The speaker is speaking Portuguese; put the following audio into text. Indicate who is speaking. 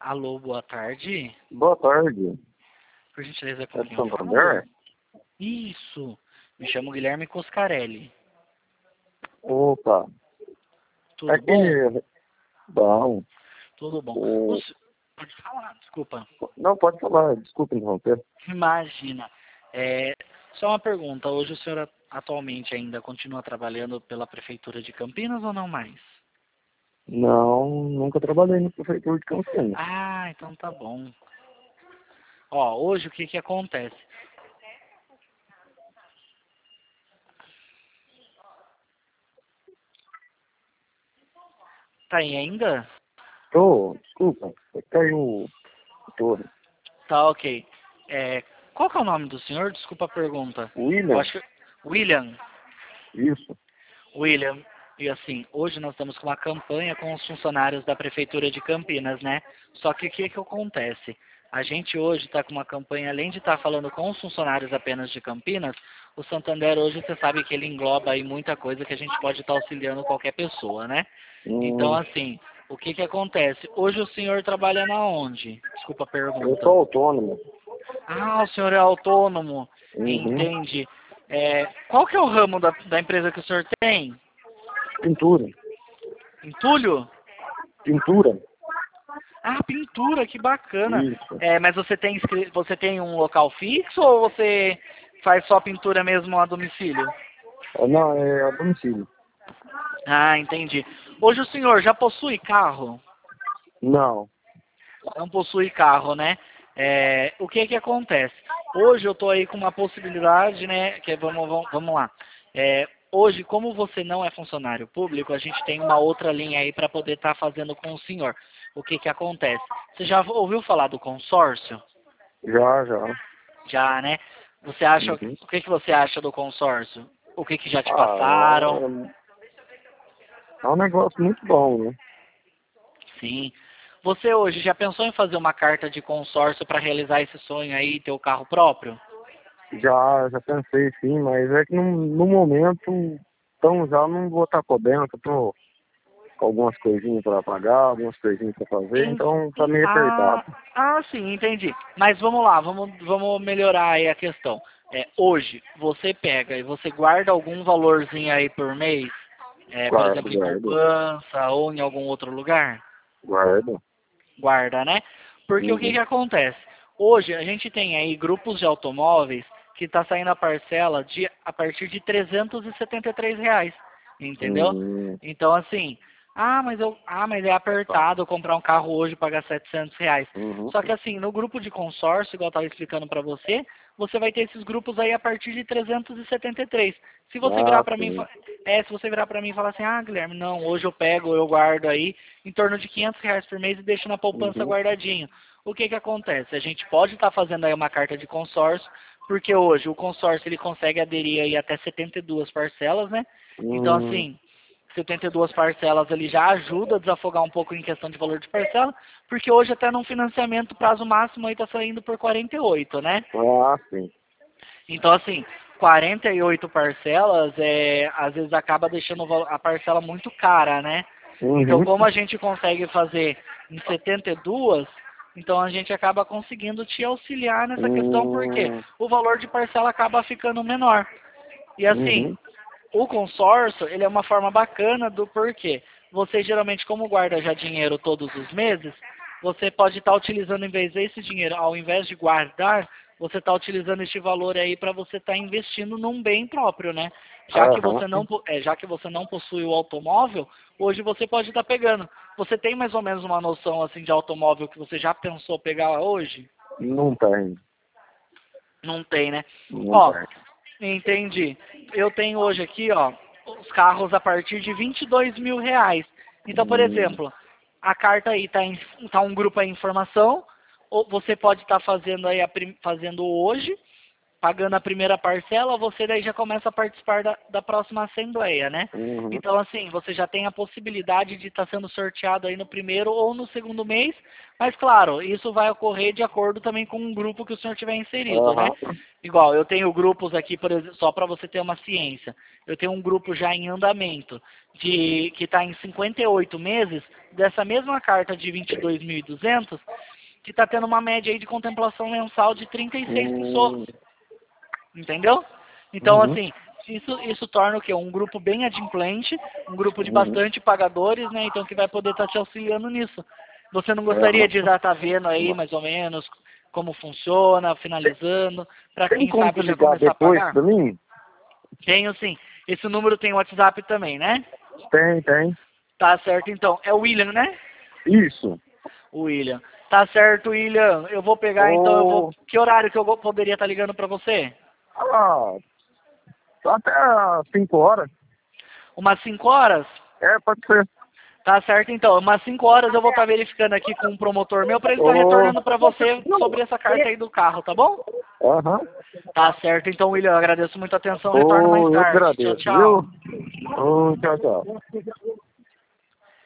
Speaker 1: Alô, boa tarde.
Speaker 2: Boa tarde.
Speaker 1: Por gentileza, com
Speaker 2: É de
Speaker 1: quem eu falo?
Speaker 2: Santander?
Speaker 1: Isso. Me chamo Guilherme Coscarelli.
Speaker 2: Opa.
Speaker 1: Tudo
Speaker 2: É
Speaker 1: bom?
Speaker 2: que... Bom.
Speaker 1: Tudo bom.
Speaker 2: O...
Speaker 1: Pode falar, desculpa.
Speaker 2: Não, pode falar. Desculpa interromper.
Speaker 1: Imagina. Só uma pergunta. Hoje o senhor atualmente ainda continua trabalhando pela Prefeitura de Campinas ou não mais?
Speaker 2: Não, nunca trabalhei no prefeitura de Campinas.
Speaker 1: Ah, então tá bom. Ó, hoje o que que acontece? Tá aí ainda?
Speaker 2: Desculpa. Caiu o torre.
Speaker 1: Tá, ok. Qual que é o nome do senhor? Desculpa a pergunta. Eu
Speaker 2: William?
Speaker 1: acho que... William.
Speaker 2: Isso.
Speaker 1: William, e assim, hoje nós estamos com uma campanha com os funcionários da Prefeitura de Campinas, né? Só que o que que acontece? A gente hoje está com uma campanha, além de estar falando com os funcionários apenas de Campinas, o Santander hoje você sabe que ele engloba aí muita coisa que a gente pode estar auxiliando qualquer pessoa, né? Então,
Speaker 2: Hum,
Speaker 1: assim, o que que acontece? Hoje o senhor trabalha na onde? Desculpa a
Speaker 2: eu
Speaker 1: pergunta.
Speaker 2: sou autônomo.
Speaker 1: Ah, o senhor é autônomo.
Speaker 2: Uhum.
Speaker 1: Entendi. Qual que é o ramo da empresa que o senhor tem?
Speaker 2: Pintura.
Speaker 1: Entulho?
Speaker 2: Pintura.
Speaker 1: Ah, pintura, que bacana.
Speaker 2: Isso.
Speaker 1: Mas você tem um local fixo ou você faz só pintura mesmo a domicílio?
Speaker 2: Não, é a domicílio.
Speaker 1: Ah, entendi. Hoje o senhor já possui carro?
Speaker 2: Não.
Speaker 1: Não possui carro, né? O que que acontece? Hoje eu estou aí com uma possibilidade, né? Vamos lá. Hoje, como você não é funcionário público, a gente tem uma outra linha aí para poder estar fazendo com o senhor. O que que acontece? Você já ouviu falar do consórcio?
Speaker 2: Já.
Speaker 1: Já, né? Você acha,
Speaker 2: Uhum.
Speaker 1: o que que você acha do consórcio? O que que já te
Speaker 2: Ah,
Speaker 1: passaram?
Speaker 2: é um negócio muito bom, né?
Speaker 1: Sim. Você hoje já pensou em fazer uma carta de consórcio para realizar esse sonho aí e ter o carro próprio?
Speaker 2: Já pensei sim, mas é que no momento, então já não vou estar podendo, que eu tô com algumas coisinhas para pagar, algumas coisinhas para fazer,
Speaker 1: Em-
Speaker 2: então tá meio apertado.
Speaker 1: sim, entendi. Mas vamos lá, vamos melhorar aí a questão. Hoje, você pega e você guarda algum valorzinho aí por mês, por exemplo, em
Speaker 2: Guardo.
Speaker 1: poupança ou em algum outro lugar?
Speaker 2: Guardo.
Speaker 1: Guarda, né? Porque o que que
Speaker 2: Uhum.
Speaker 1: acontece? Hoje a gente tem aí grupos de automóveis que está saindo a parcela a partir de R$ 373, entendeu?
Speaker 2: Hum,
Speaker 1: Então assim, mas é
Speaker 2: tá.
Speaker 1: apertado eu comprar um carro hoje e pagar R$ 700.
Speaker 2: Uhum.
Speaker 1: Só que assim, no grupo de consórcio, igual eu estava explicando para você, você vai ter esses grupos aí a partir de 373. Se você virar
Speaker 2: Ah,
Speaker 1: para mim,
Speaker 2: sim.
Speaker 1: se você virar para mim e falar assim, ah, Guilherme, não, hoje eu pego, eu guardo aí em torno de R$ 500 por mês e deixo na poupança
Speaker 2: Uhum.
Speaker 1: guardadinho. O que que acontece? A gente pode estar fazendo aí uma carta de consórcio, porque hoje o consórcio ele consegue aderir aí até 72 parcelas, né? Então
Speaker 2: Hum,
Speaker 1: assim, 72 parcelas ele já ajuda a desafogar um pouco em questão de valor de parcela, porque hoje até num financiamento prazo máximo aí está saindo por 48, né?
Speaker 2: sim.
Speaker 1: Então, assim, 48 parcelas, às vezes acaba deixando a parcela muito cara, né? Então,
Speaker 2: Uhum.
Speaker 1: como a gente consegue fazer em 72, então a gente acaba conseguindo te auxiliar nessa questão, porque
Speaker 2: Hum,
Speaker 1: o valor de parcela acaba ficando menor. E assim,
Speaker 2: uhum.
Speaker 1: o consórcio, ele é uma forma bacana do porquê. Você geralmente, como guarda já dinheiro todos os meses, você pode estar utilizando, em vez desse dinheiro, ao invés de guardar, você está utilizando este valor aí para você estar investindo num bem próprio, né?
Speaker 2: Aham.
Speaker 1: Já que você não possui o automóvel, hoje você pode estar pegando. Você tem mais ou menos uma noção assim de automóvel que você já pensou pegar hoje?
Speaker 2: Não tem.
Speaker 1: Não tem, né?
Speaker 2: Não
Speaker 1: Ó,
Speaker 2: tem.
Speaker 1: entendi. Eu tenho hoje aqui, ó, os carros a partir de R$ 22.000. Então, por
Speaker 2: Hum,
Speaker 1: exemplo, a carta aí tá um grupo aí informação, ou você pode estar fazendo aí fazendo hoje, pagando a primeira parcela, você daí já começa a participar da próxima assembleia, né?
Speaker 2: Uhum.
Speaker 1: Então, assim, você já tem a possibilidade de estar sendo sorteado aí no primeiro ou no segundo mês, mas, claro, isso vai ocorrer de acordo também com o grupo que o senhor tiver inserido, né?
Speaker 2: Aham.
Speaker 1: Igual, eu tenho grupos aqui, por exemplo, só para você ter uma ciência, eu tenho um grupo já em andamento, que está em 58 meses, dessa mesma carta de 22.200, que está tendo uma média aí de contemplação mensal de 36 pessoas. Entendeu? Então,
Speaker 2: Uhum.
Speaker 1: assim, isso torna o quê? Um grupo bem adimplente, um grupo de
Speaker 2: Uhum.
Speaker 1: bastante pagadores, né? Então, que vai poder estar te auxiliando nisso. Você não gostaria
Speaker 2: Aham.
Speaker 1: de já estar vendo aí, mais ou menos, como funciona, finalizando, para
Speaker 2: Tem
Speaker 1: quem
Speaker 2: como
Speaker 1: sabe
Speaker 2: te
Speaker 1: já
Speaker 2: ligar
Speaker 1: começar a
Speaker 2: depois
Speaker 1: pagar?
Speaker 2: pra mim?
Speaker 1: Tenho sim. Esse número tem WhatsApp também, né?
Speaker 2: Tem.
Speaker 1: Tá certo, então. É o William, né?
Speaker 2: Isso.
Speaker 1: O William. Tá certo, William. Eu vou pegar, então, eu vou...
Speaker 2: Ô,
Speaker 1: Que horário que eu poderia estar ligando para você?
Speaker 2: ah, até às 5 horas.
Speaker 1: Umas 5 horas?
Speaker 2: É, pode ser.
Speaker 1: Tá certo, então. Umas 5 horas eu vou estar verificando aqui com um promotor meu para ele estar
Speaker 2: Ô,
Speaker 1: retornando para você sobre essa carta aí do carro, tá bom?
Speaker 2: aham.
Speaker 1: Tá certo, então, William. Eu agradeço muito a atenção. Retorno mais
Speaker 2: Ô, eu que
Speaker 1: tarde. Tchau,
Speaker 2: agradeço,
Speaker 1: tchau.
Speaker 2: viu? Ô, tchau, tchau.